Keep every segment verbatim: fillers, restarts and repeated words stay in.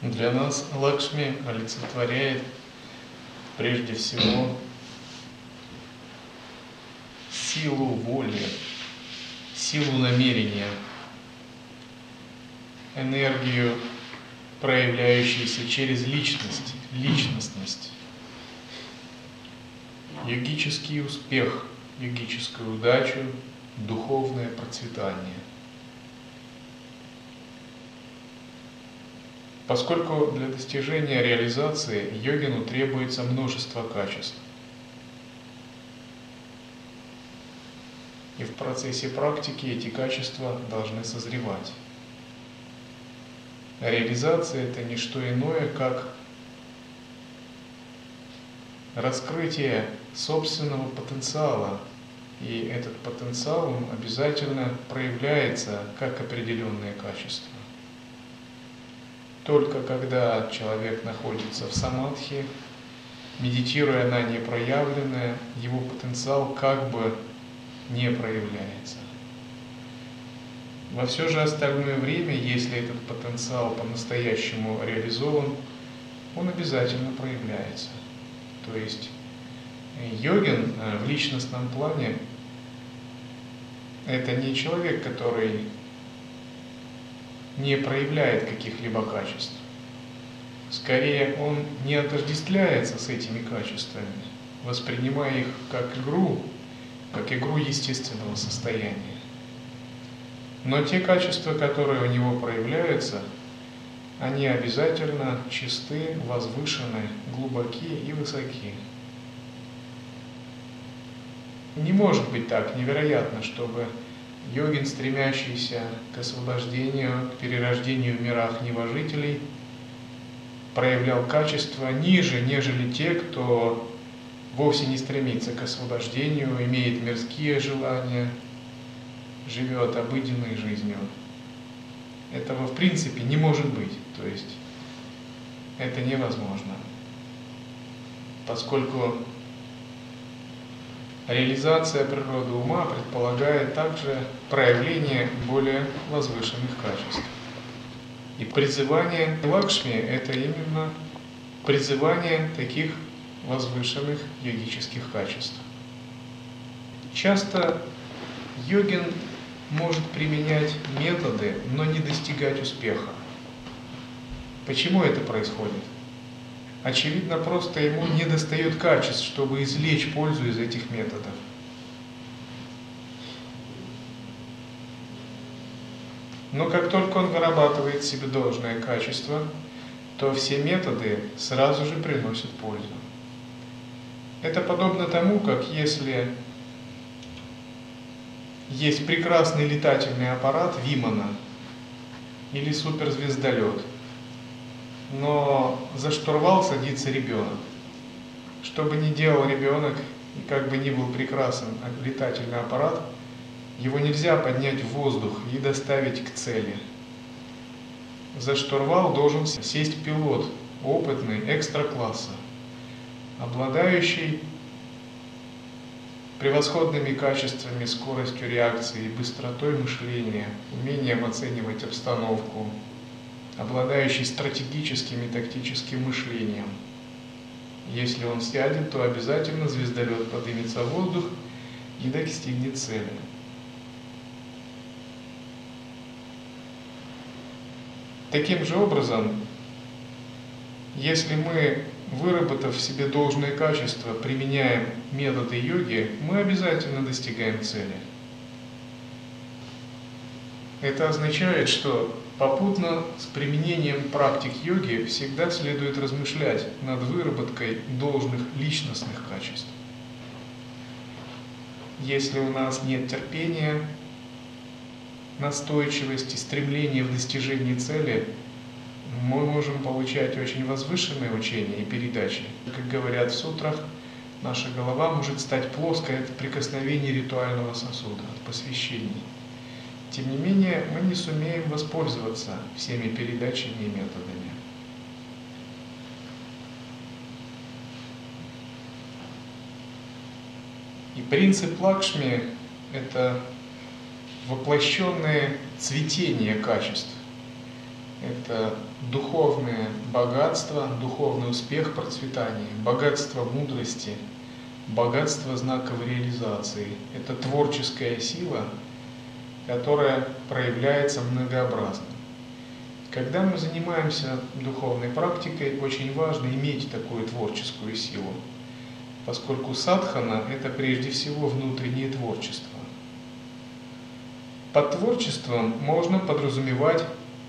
Для нас Лакшми олицетворяет прежде всего силу воли, силу намерения, энергию, проявляющуюся через личность, личностность, йогический успех, йогическую удачу, духовное процветание. Поскольку для достижения реализации йогину требуется множество качеств. И в процессе практики эти качества должны созревать. Реализация – это не что иное, как раскрытие собственного потенциала. И этот потенциал, он обязательно проявляется как определенные качества. Только когда человек находится в самадхи, медитируя на непроявленное, его потенциал как бы не проявляется. Во все же остальное время, если этот потенциал по-настоящему реализован, он обязательно проявляется. То есть йогин в личностном плане – это не человек, который не проявляет каких-либо качеств. Скорее, он не отождествляется с этими качествами, воспринимая их как игру, как игру естественного состояния. Но те качества, которые у него проявляются, они обязательно чисты, возвышены, глубоки и высоки. Не может быть так невероятно, чтобы йогин, стремящийся к освобождению, к перерождению в мирах небожителей, проявлял качества ниже, нежели те, кто вовсе не стремится к освобождению, имеет мирские желания, живет обыденной жизнью. Этого в принципе не может быть, то есть это невозможно, поскольку реализация природы ума предполагает также проявление более возвышенных качеств. И призывание Лакшми – это именно призывание таких возвышенных йогических качеств. Часто йогин может применять методы, но не достигать успеха. Почему это происходит? Очевидно, просто ему недостает качеств, чтобы извлечь пользу из этих методов. Но как только он вырабатывает в себе должное качество, то все методы сразу же приносят пользу. Это подобно тому, как если есть прекрасный летательный аппарат Вимана или суперзвездолет, но за штурвал садится ребенок. Что бы ни делал ребенок, и как бы ни был прекрасен летательный аппарат, его нельзя поднять в воздух и доставить к цели. За штурвал должен сесть пилот, опытный, экстра-класса, обладающий превосходными качествами, скоростью реакции, быстротой мышления, умением оценивать обстановку, обладающий стратегическим и тактическим мышлением. Если он сядет, то обязательно звездолет поднимется в воздух и достигнет цели. Таким же образом, если мы, выработав в себе должное качество, применяем методы йоги, мы обязательно достигаем цели. Это означает, что попутно с применением практик йоги всегда следует размышлять над выработкой должных личностных качеств. Если у нас нет терпения, настойчивости, стремления в достижении цели, мы можем получать очень возвышенные учения и передачи. Как говорят в сутрах, наша голова может стать плоской от прикосновения ритуального сосуда, от посвящений. Тем не менее, мы не сумеем воспользоваться всеми передачами и методами. И принцип Лакшми – это воплощенное цветение качеств. Это духовное богатство, духовный успех, процветание, богатство мудрости, богатство знаковой реализации. Это творческая сила, которая проявляется многообразно. Когда мы занимаемся духовной практикой, очень важно иметь такую творческую силу, поскольку садхана – это прежде всего внутреннее творчество. Под творчеством можно подразумевать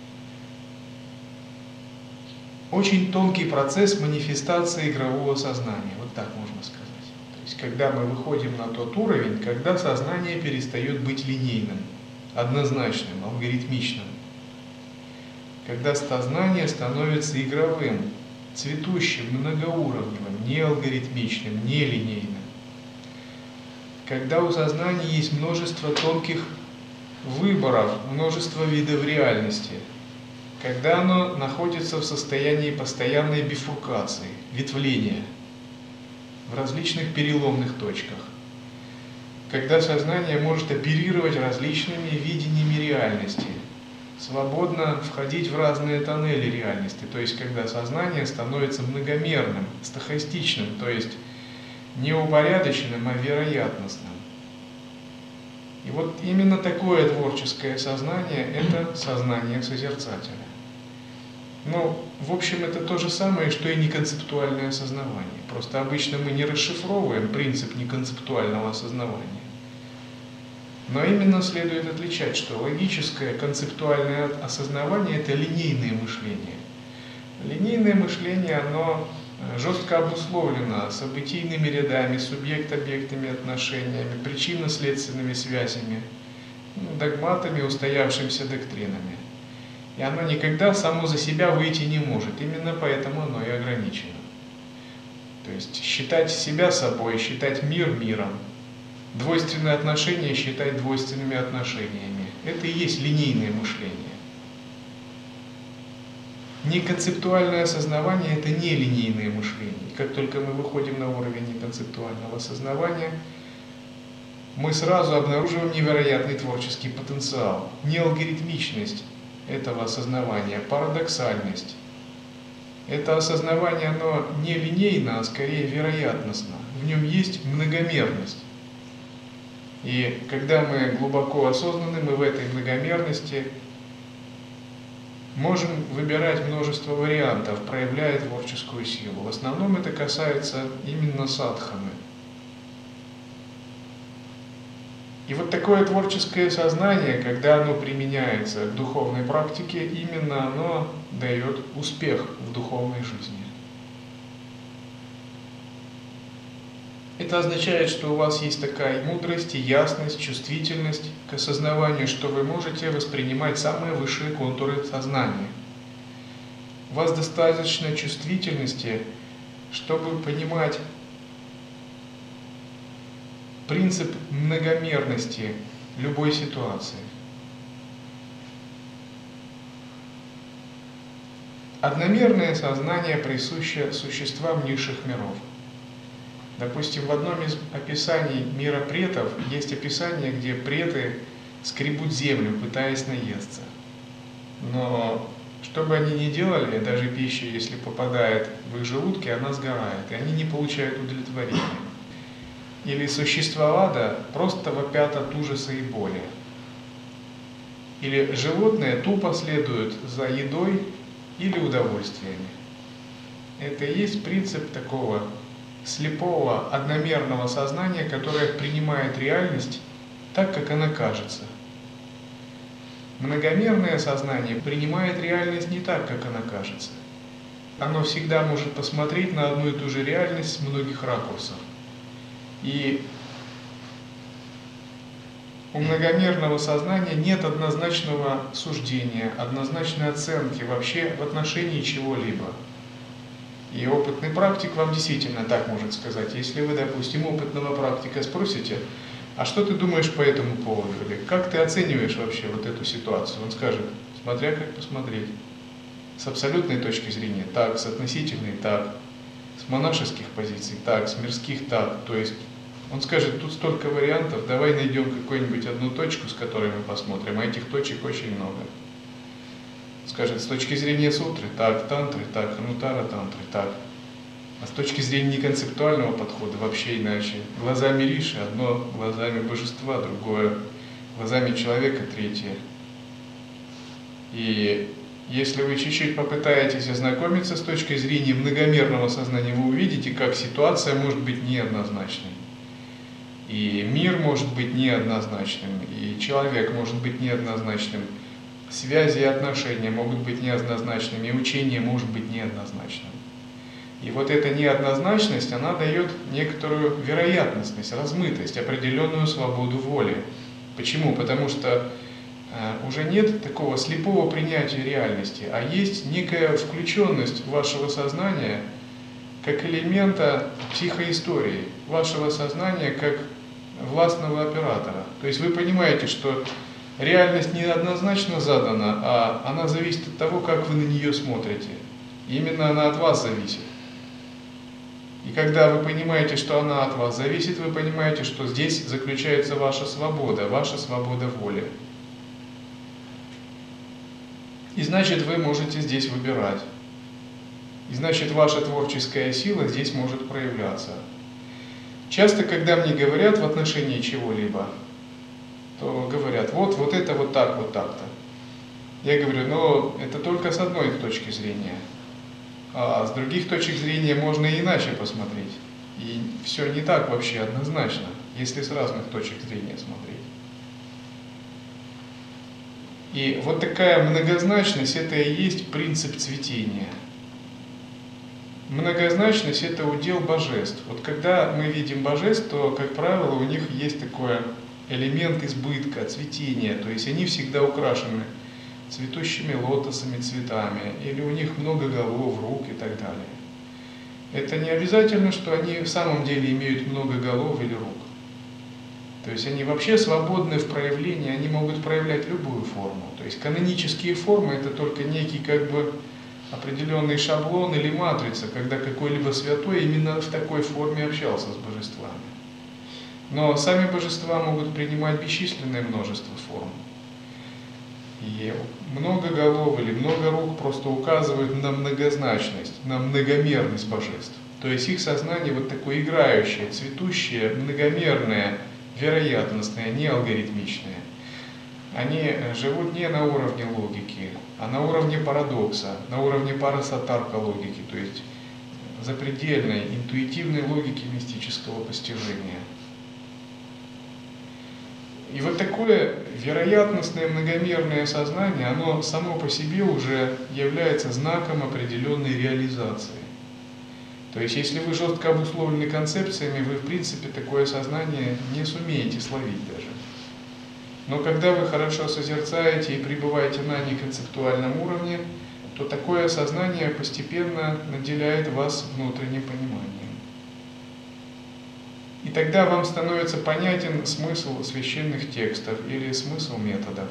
очень тонкий процесс манифестации игрового сознания, вот так можно сказать. То есть, когда мы выходим на тот уровень, когда сознание перестает быть линейным, однозначным, алгоритмичным. Когда сознание становится игровым, цветущим, многоуровневым, не алгоритмичным, не линейным. Когда у сознания есть множество тонких выборов, множество видов реальности. Когда оно находится в состоянии постоянной бифуркации, ветвления в различных переломных точках. Когда сознание может оперировать различными видениями реальности, свободно входить в разные тоннели реальности, то есть когда сознание становится многомерным, стохастичным, то есть не упорядоченным, а вероятностным. И вот именно такое творческое сознание – это сознание созерцателя. Ну, в общем, это то же самое, что и неконцептуальное осознавание. Просто обычно мы не расшифровываем принцип неконцептуального осознавания. Но именно следует отличать, что логическое концептуальное осознавание – это линейное мышление. Линейное мышление, оно жестко обусловлено событийными рядами, субъект-объектными отношениями, причинно-следственными связями, догматами, устоявшимися доктринами. И оно никогда само за себя выйти не может, именно поэтому оно и ограничено. То есть считать себя собой, считать мир миром, двойственные отношения считать двойственными отношениями. Это и есть линейное мышление. Неконцептуальное осознавание – это не линейное мышление. Как только мы выходим на уровень неконцептуального осознавания, мы сразу обнаруживаем невероятный творческий потенциал, не алгоритмичность этого осознавания, парадоксальность. Это осознавание, оно не линейно, а скорее вероятностно. В нем есть многомерность. И когда мы глубоко осознаны, мы в этой многомерности можем выбирать множество вариантов, проявляя творческую силу. В основном это касается именно садханы. И вот такое творческое сознание, когда оно применяется к духовной практике, именно оно дает успех в духовной жизни. Это означает, что у вас есть такая мудрость, и ясность, чувствительность к осознаванию, что вы можете воспринимать самые высшие контуры сознания. У вас достаточно чувствительности, чтобы понимать принцип многомерности любой ситуации. Одномерное сознание присуще существам низших миров. Допустим, в одном из описаний мира претов есть описание, где преты скребут землю, пытаясь наесться. Но что бы они ни делали, даже пища, если попадает в их желудки, она сгорает, и они не получают удовлетворения. Или существа ада просто вопят от ужаса и боли. Или животные тупо следуют за едой или удовольствиями. Это и есть принцип такого слепого, одномерного сознания, которое принимает реальность так, как она кажется. Многомерное сознание принимает реальность не так, как она кажется. Оно всегда может посмотреть на одну и ту же реальность с многих ракурсов. И у многомерного сознания нет однозначного суждения, однозначной оценки вообще в отношении чего-либо. И опытный практик вам действительно так может сказать. Если вы, допустим, опытного практика спросите, а что ты думаешь по этому поводу? Или как ты оцениваешь вообще вот эту ситуацию? Он скажет, смотря как посмотреть. С абсолютной точки зрения так, с относительной так, с монашеских позиций так, с мирских так. То есть он скажет, тут столько вариантов, давай найдем какую-нибудь одну точку, с которой мы посмотрим, а этих точек очень много. скажет, с точки зрения сутры, так, тантры, так, анутара тантры, так. А с точки зрения неконцептуального подхода вообще иначе. Глазами Риши одно, глазами божества другое, глазами человека третье. И если вы чуть-чуть попытаетесь ознакомиться с точки зрения многомерного сознания, вы увидите, как ситуация может быть неоднозначной. И мир может быть неоднозначным, и человек может быть неоднозначным, связи и отношения могут быть неоднозначными, и учение может быть неоднозначным. И вот эта неоднозначность, она дает некоторую вероятностность, размытость, определенную свободу воли. Почему? Потому что э, уже нет такого слепого принятия реальности, а есть некая включенность вашего сознания как элемента психоистории, вашего сознания как властного оператора. То есть вы понимаете, что реальность не однозначно задана, а она зависит от того, как вы на нее смотрите. И именно она от вас зависит. И когда вы понимаете, что она от вас зависит, вы понимаете, что здесь заключается ваша свобода, ваша свобода воли. И значит, вы можете здесь выбирать. И значит, ваша творческая сила здесь может проявляться. Часто, когда мне говорят в отношении чего-либо, то говорят, вот, вот это вот так, вот так-то. Я говорю, но это только с одной точки зрения. А с других точек зрения можно и иначе посмотреть. И все не так вообще однозначно, если с разных точек зрения смотреть. И вот такая многозначность – это и есть принцип цветения. Многозначность – это удел божеств. Вот когда мы видим божеств, то, как правило, у них есть такой элемент избытка, цветения, то есть они всегда украшены цветущими лотосами, цветами, или у них много голов, рук и так далее. Это не обязательно, что они в самом деле имеют много голов или рук. То есть они вообще свободны в проявлении, они могут проявлять любую форму. То есть канонические формы – это только некий как бы определенный шаблон или матрица, когда какой-либо святой именно в такой форме общался с божествами. Но сами божества могут принимать бесчисленное множество форм. И много голов или много рук просто указывают на многозначность, на многомерность божеств. То есть их сознание вот такое играющее, цветущее, многомерное, вероятностное, не алгоритмичное. Они живут не на уровне логики, а на уровне парадокса, на уровне парасатарка логики, то есть запредельной, интуитивной логики мистического постижения. И вот такое вероятностное многомерное сознание, оно само по себе уже является знаком определенной реализации. То есть, если вы жестко обусловлены концепциями, вы, в принципе, такое сознание не сумеете словить даже. Но когда вы хорошо созерцаете и пребываете на неконцептуальном уровне, то такое сознание постепенно наделяет вас внутренним пониманием. И тогда вам становится понятен смысл священных текстов или смысл методов.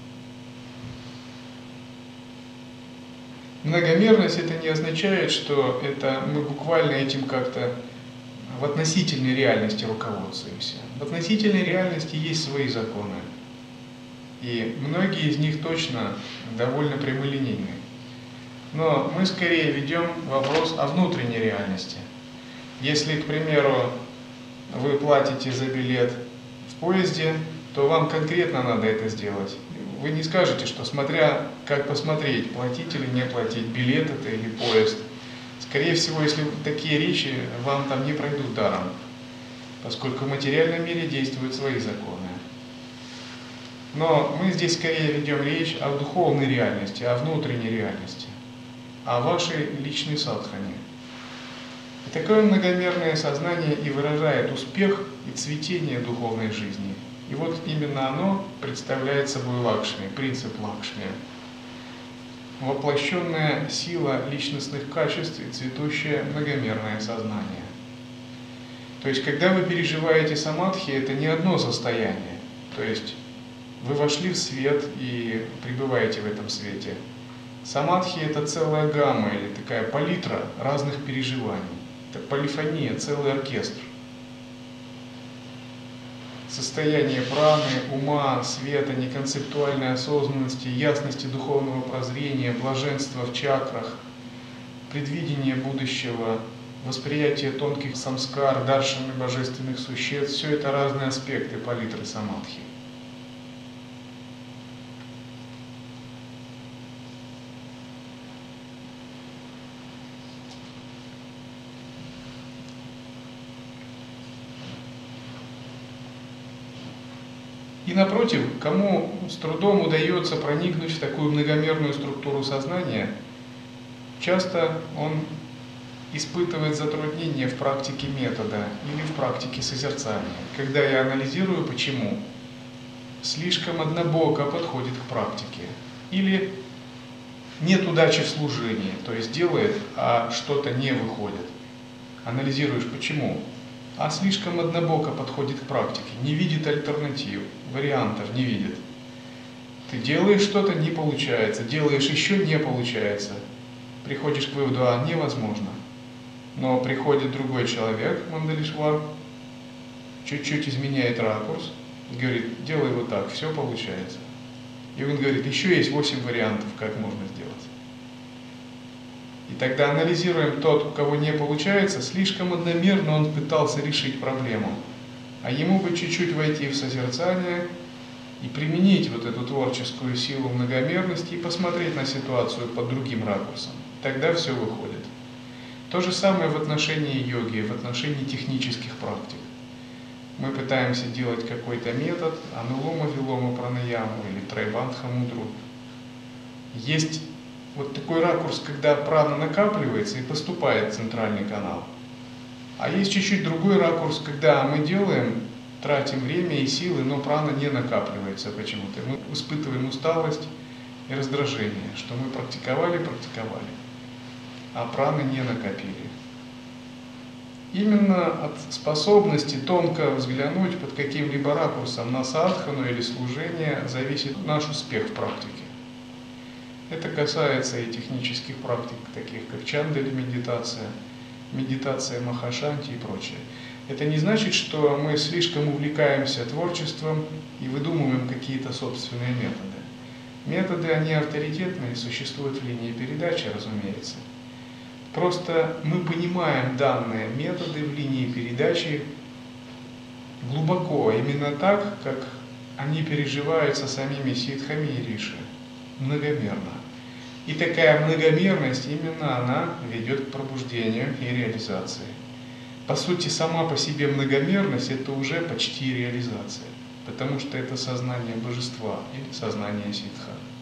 Многомерность это не означает, что это мы буквально этим как-то в относительной реальности руководствуемся. В относительной реальности есть свои законы. И многие из них точно довольно прямолинейны. Но мы скорее ведем вопрос о внутренней реальности. Если, к примеру, вы платите за билет в поезде, то вам конкретно надо это сделать. Вы не скажете, что смотря как посмотреть, платить или не платить, билет это или поезд. Скорее всего, если такие речи, вам там не пройдут даром, поскольку в материальном мире действуют свои законы. Но мы здесь скорее ведем речь о духовной реальности, о внутренней реальности, о вашей личной садхане. И такое многомерное сознание и выражает успех и цветение духовной жизни. И вот именно оно представляет собой Лакшми, принцип Лакшми. Воплощенная сила личностных качеств и цветущее многомерное сознание. То есть, когда вы переживаете самадхи, это не одно состояние. То есть, вы вошли в свет и пребываете в этом свете. Самадхи – это целая гамма или такая палитра разных переживаний. Это полифония, целый оркестр. состояние праны, ума, света, неконцептуальной осознанности, ясности духовного прозрения, блаженства в чакрах, предвидение будущего, восприятие тонких самскар, даршами божественных существ – все это разные аспекты палитры самадхи. И напротив, кому с трудом удается проникнуть в такую многомерную структуру сознания, часто он испытывает затруднения в практике метода или в практике созерцания. Когда я анализирую, почему, слишком однобоко подходит к практике. Или нет удачи в служении, то есть делает, а что-то не выходит. Анализируешь, почему. А слишком однобоко подходит к практике, не видит альтернатив, вариантов не видит. Ты делаешь что-то, не получается, делаешь еще, не получается. Приходишь к выводу, а невозможно. Но приходит другой человек, Мандалишвар, чуть-чуть изменяет ракурс и говорит, делай вот так, все получается. И он говорит, еще есть восемь вариантов, как можно сделать. И тогда анализируем тот, у кого не получается, слишком одномерно он пытался решить проблему. А ему бы чуть-чуть войти в созерцание и применить вот эту творческую силу многомерности и посмотреть на ситуацию под другим ракурсом. Тогда все выходит. То же самое в отношении йоги, в отношении технических практик. Мы пытаемся делать какой-то метод, анулома, вилома, пранаяму или трайбандха мудру. Есть вот такой ракурс, когда прана накапливается и поступает в центральный канал. А есть чуть-чуть другой ракурс, когда мы делаем, тратим время и силы, но прана не накапливается почему-то. Мы испытываем усталость и раздражение, что мы практиковали, практиковали, а праны не накопили. Именно от способности тонко взглянуть под каким-либо ракурсом на садхану или служение зависит наш успех в практике. Это касается и технических практик, таких как чандали медитация, медитация махашанти и прочее. Это не значит, что мы слишком увлекаемся творчеством и выдумываем какие-то собственные методы. Методы, они авторитетные, существуют в линии передачи, разумеется. Просто мы понимаем данные методы в линии передачи глубоко, именно так, как они переживаются самими ситхами и риши, многомерно. И такая многомерность, именно она ведет к пробуждению и реализации. По сути, сама по себе многомерность – это уже почти реализация, потому что это сознание божества или сознание ситха.